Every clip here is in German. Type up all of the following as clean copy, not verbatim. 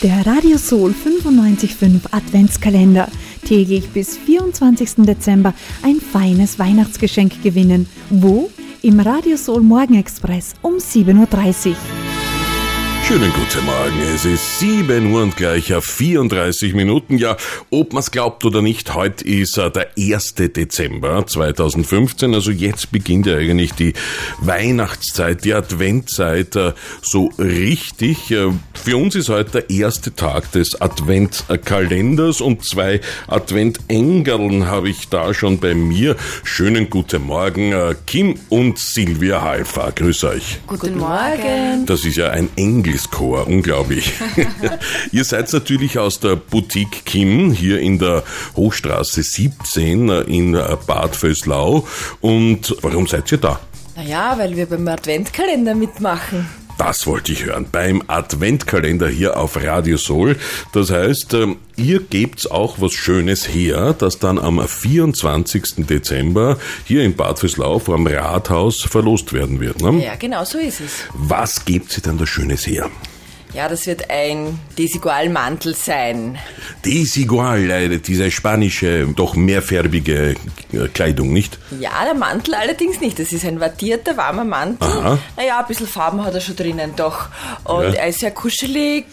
Der Radio Soul 95.5 Adventskalender. Täglich bis 24. Dezember ein feines Weihnachtsgeschenk gewinnen. Wo? Im Radio Soul Morgenexpress um 7.30 Uhr. Schönen guten Morgen, es ist 7 Uhr und gleich 34 Minuten. Ja, ob man es glaubt oder nicht, heute ist der 1. Dezember 2015, also jetzt beginnt ja eigentlich die Weihnachtszeit, die Adventzeit so richtig. Für uns ist heute der erste Tag des Adventkalenders und 2 Adventengeln habe ich da schon bei mir. Schönen guten Morgen, Kim und Silvia Halfer. Grüß euch. Guten Morgen. Das ist ja ein Engelschor, unglaublich. Ihr seid natürlich aus der Boutique Kim hier in der Hochstraße 17 in Bad Vöslau. Und warum seid ihr da? Naja, weil wir beim Adventkalender mitmachen. Das wollte ich hören, beim Adventkalender hier auf Radio Soul. Das heißt, ihr gebt auch was Schönes her, das dann am 24. Dezember hier in Bad Vöslau vor dem Rathaus verlost werden wird. Ne? Ja, genau so ist es. Was gebt ihr denn da Schönes her? Ja, das wird ein Desigual-Mantel sein. Desigual, diese spanische, doch mehrfarbige Kleidung, nicht? Ja, der Mantel allerdings nicht. Das ist ein wattierter, warmer Mantel. Aha. Naja, ein bisschen Farben hat er schon drinnen, doch. Und Ja. er ist sehr kuschelig.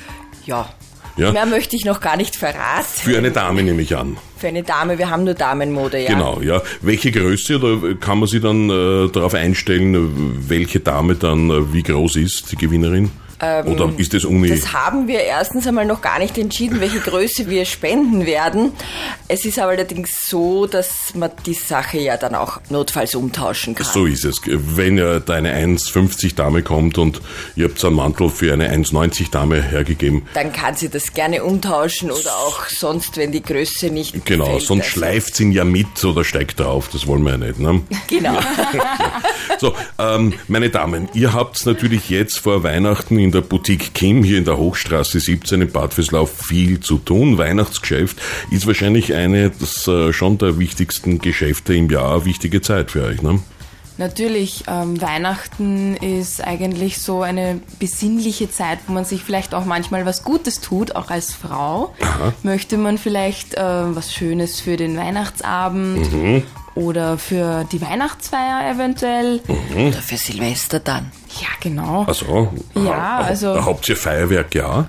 Ja. Ja. Mehr möchte ich noch gar nicht verraten. Für eine Dame nehme ich an. Für eine Dame, wir haben nur Damenmode, ja. Genau, ja. Welche Größe, oder kann man sich dann darauf einstellen, welche Dame dann wie groß ist, die Gewinnerin? Oder ist das Das haben wir erstens einmal noch gar nicht entschieden, welche Größe wir spenden werden. Es ist aber allerdings so, dass man die Sache ja dann auch notfalls umtauschen kann. So ist es. Wenn ja da eine 1,50 Dame kommt und ihr habt einen Mantel für eine 1,90 Dame hergegeben. Dann kann sie das gerne umtauschen oder auch sonst, wenn die Größe nicht Genau, gefällt, sonst also. schleift sie ihn ja mit oder steigt drauf. Das wollen wir ja nicht, ne? Genau. So, meine Damen, ihr habt natürlich jetzt vor Weihnachten in der Boutique Kim hier in der Hochstraße 17 in Bad Vöslau viel zu tun. Weihnachtsgeschäft ist wahrscheinlich eines schon der wichtigsten Geschäfte im Jahr, wichtige Zeit für euch, ne? Natürlich, Weihnachten ist eigentlich so eine besinnliche Zeit, wo man sich vielleicht auch manchmal was Gutes tut, auch als Frau. Aha. Möchte man vielleicht was Schönes für den Weihnachtsabend oder für die Weihnachtsfeier eventuell. Oder für Silvester dann. Ja, genau. Ach so. Ja, also- Habt ihr Feuerwerk, ja?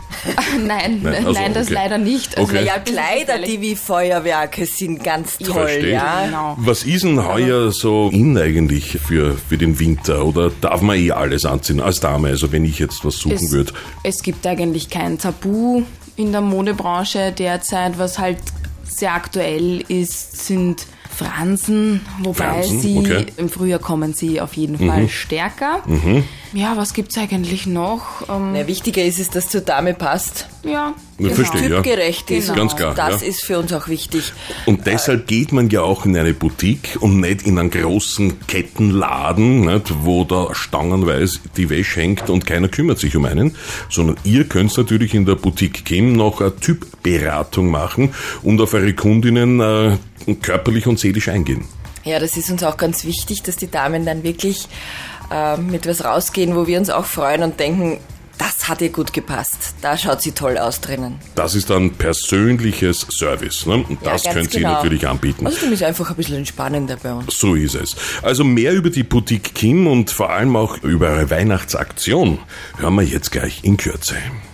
Nein, also, das okay. leider nicht. Also, Okay. Ja, Kleider, die wie Feuerwerke sind, ganz toll, Verstehe. ja. Genau. Was ist denn heuer so in eigentlich für den Winter? Oder darf man alles anziehen als Dame? Also wenn ich jetzt was suchen würde. Es gibt eigentlich kein Tabu in der Modebranche derzeit. Was halt sehr aktuell ist, sind Fransen, wobei Fransen, sie okay. im Frühjahr kommen sie auf jeden Fall stärker. Ja, was gibt's eigentlich noch? Na, wichtiger ist es, dass zur Dame passt. Ja, Ja, verstehe, ja. Typgerecht ist. Ganz Und klar, das ja. ist für uns auch wichtig. Und deshalb geht man ja auch in eine Boutique und nicht in einen großen Kettenladen, nicht, wo da stangenweise die Wäsche hängt und keiner kümmert sich um einen, sondern ihr könnt natürlich in der Boutique Kim noch eine Typberatung machen und auf eure Kundinnen körperlich und seelisch eingehen. Ja, das ist uns auch ganz wichtig, dass die Damen dann wirklich mit was rausgehen, wo wir uns auch freuen und denken, das hat ihr gut gepasst. Da schaut sie toll aus drinnen. Das ist dann persönliches Service, ne? Und Ja, das ganz könnt ihr genau. natürlich anbieten. Außerdem ist einfach ein bisschen entspannender bei uns. So ist es. Also mehr über die Boutique Kim und vor allem auch über eure Weihnachtsaktion hören wir jetzt gleich in Kürze.